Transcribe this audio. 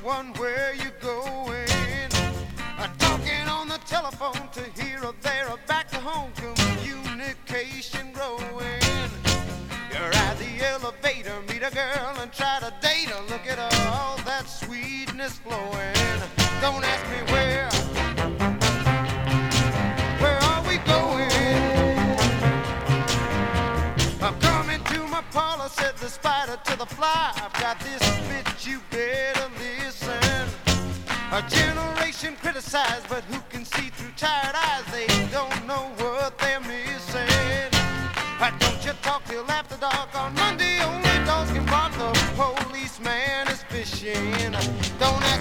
one where you going. Talking on the telephone to here or there, or back to home, communication growing. You're at the elevator, meet a girl and try to date her. Look at all that sweetness flowing. Don't ask me where are we going? I'm coming to my parlor, said the spider to the fly. I've got this bitch, you better listen. A generation criticized, but who can see through tired eyes? They don't know what they're missing. Why don't you talk till after dark on Monday? Only dogs can bark. The policeman is fishing. Don't